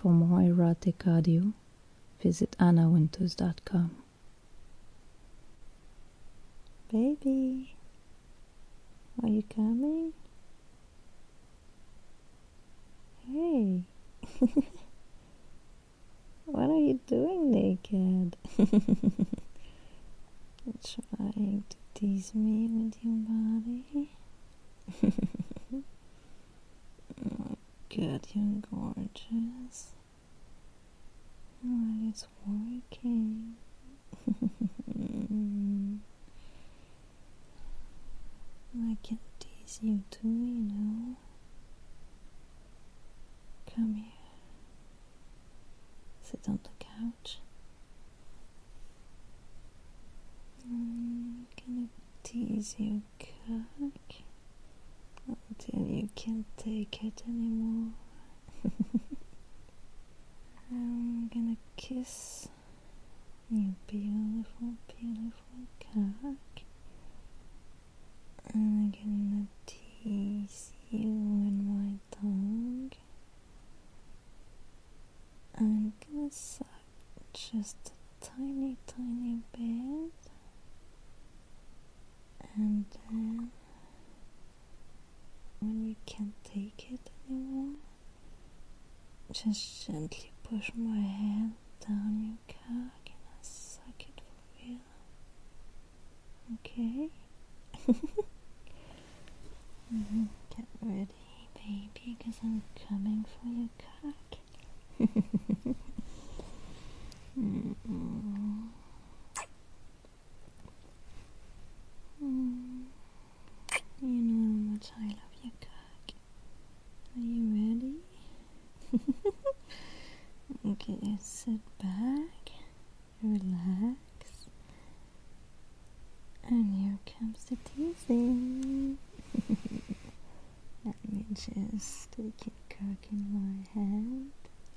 For more erotic audio, visit annawinters.com. Baby, are you coming? Hey, what are you doing naked? Trying to tease me with your body? Oh God, you're gorgeous. Oh, it's working. I can tease you too, you know. Come here. Sit on the couch. I'm gonna tease your cock until you can't take it anymore. I'm gonna kiss your beautiful, beautiful cock. I'm gonna tease you with my tongue. I'm gonna suck just a tiny, tiny bit. And then, when you can't take it anymore, just gently push my hand down your cock and I'll suck it for real. Okay? Get ready, baby, because I'm coming for your cock. You know how much I love your cock. Are you ready? Okay, sit back, relax, and here comes the teasing. Let me just take your cock in my hand.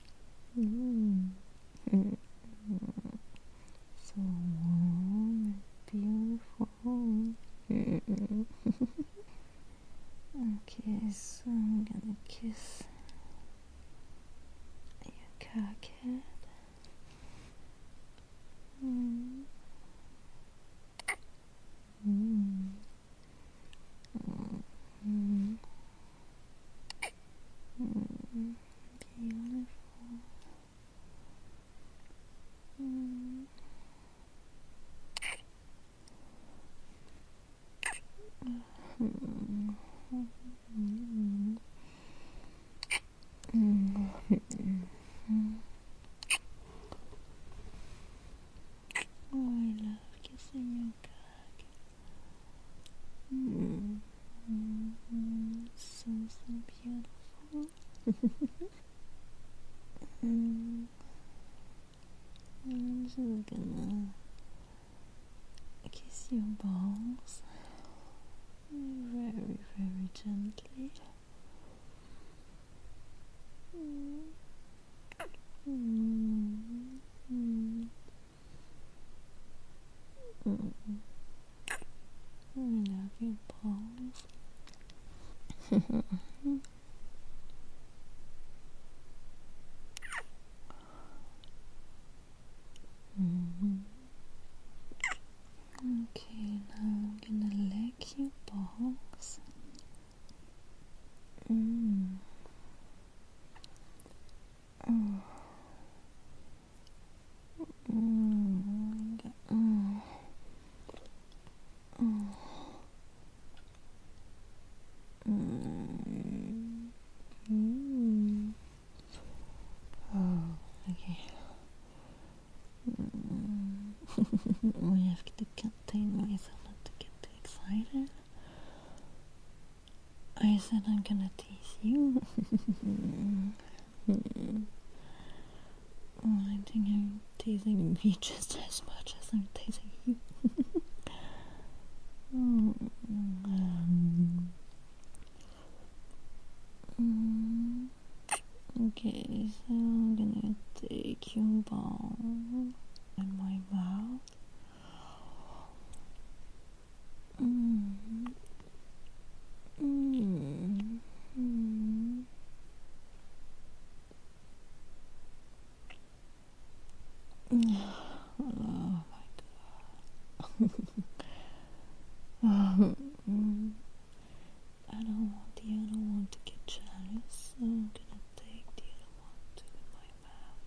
So warm and beautiful. Okay, so I'm gonna kiss your cockhead. Beautiful. Oh, I love kissing your cock. So beautiful. I'm just gonna kiss your balls very, very gently. I love your balls. Okay, now I'm gonna lick your balls. Okay. I have to contain myself not to get too excited. I said I'm gonna tease you. I think I'm teasing me just as much as I'm teasing you. Okay, so I'm gonna take your ball in my mouth. Oh my god. I don't want the other one to get jealous, so I'm gonna take the other one to my mouth.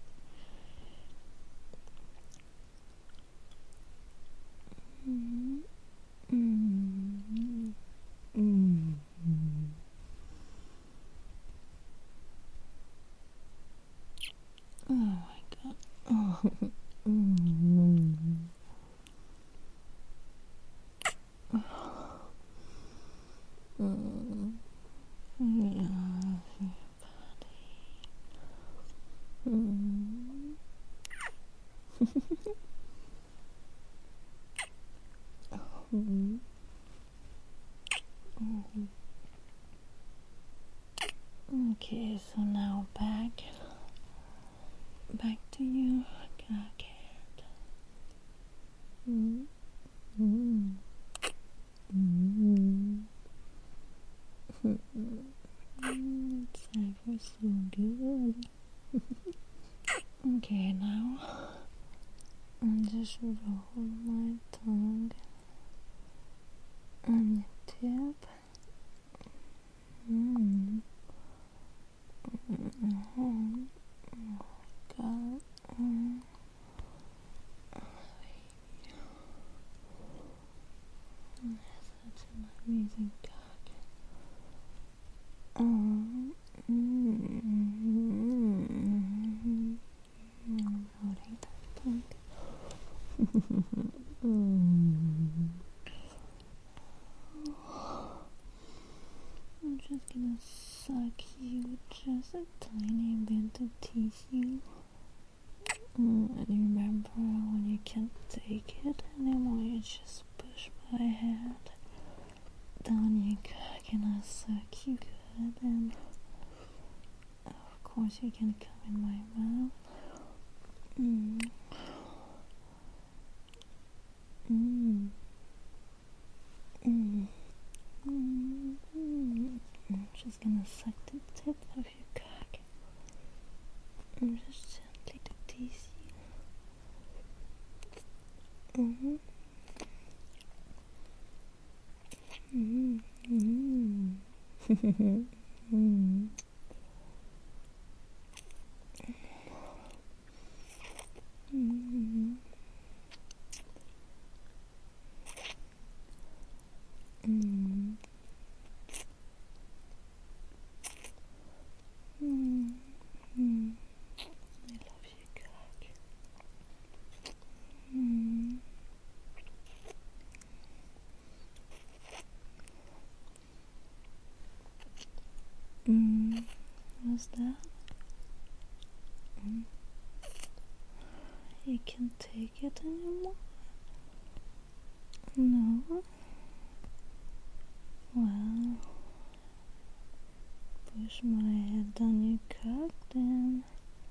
Oh my god. Oh. Okay, so now back to you, cockhead. It's ever so good. Okay, now I'm just roll my tongue on your tip. God. Such an amazing cock. Rolling that tongue. I'm just gonna suck you just a tiny bit to tease you. And remember, when you can't take it anymore, you just push my head down your cock and I suck you good. And of course, you can come in my mouth. I'm just gonna suck the tip of your cock. I'm just gently to tease you. I love you, cock. What's that? You can't take it anymore? No? Well, push my head down your cock then.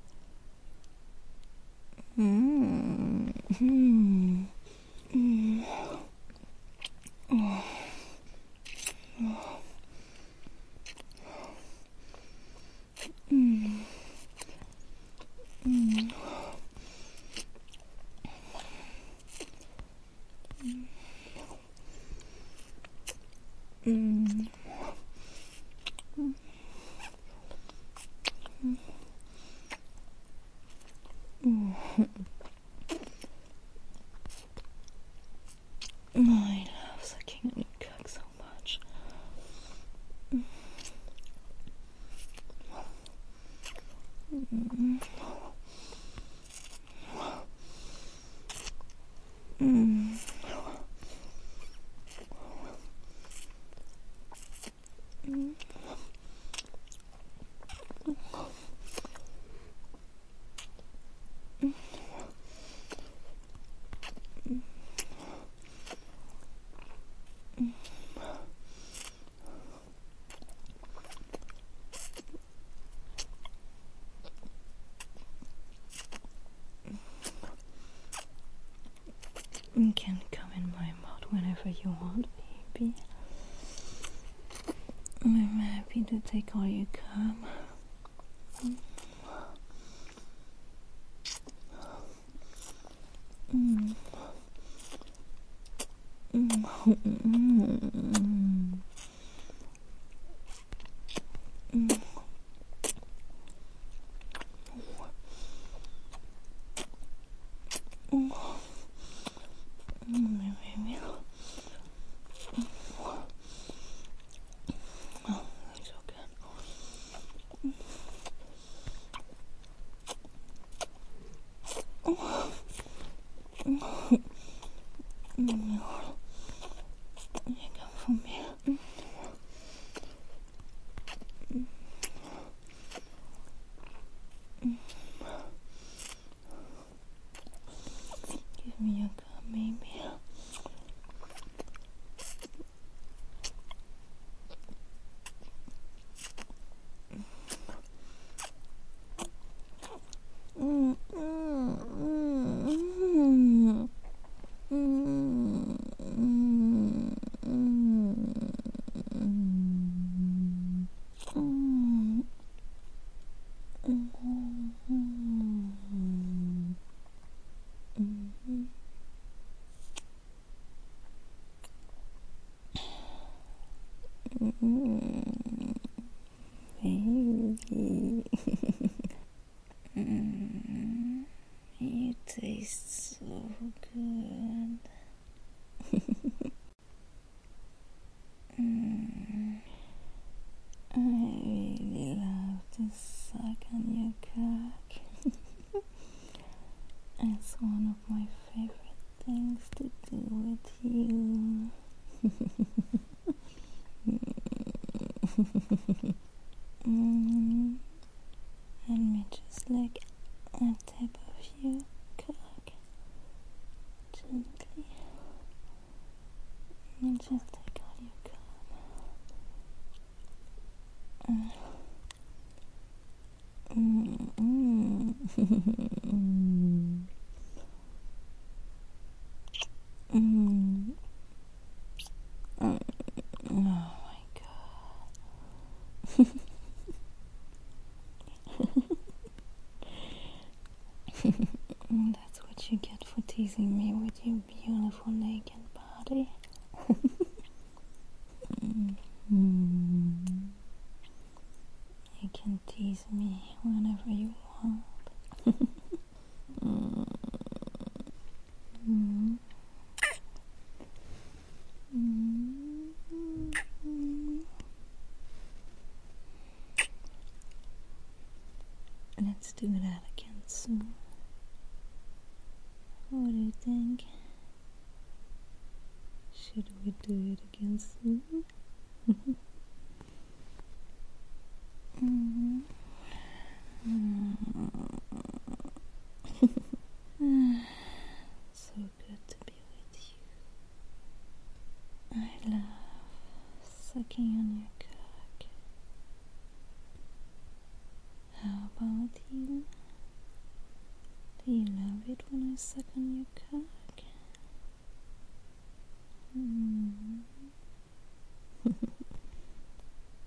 I love sucking on your cock so much. You can come in my mouth whenever you want, baby. I'm happy to take all you come. Give me a cup, maybe. Baby. You taste so good. I really love to suck on your cock. It's one of my favorite things to do with you. Let me just lick a tip of your cock gently. And just take out your cock. Oh my god. That's what you get for teasing me with your beautiful naked body. You can tease me whenever you want. Let's do that again soon. What do you think? Should we do it again soon? So good to be with you. I love sucking on your cock. How about you? Do you love it when I suck on your cock?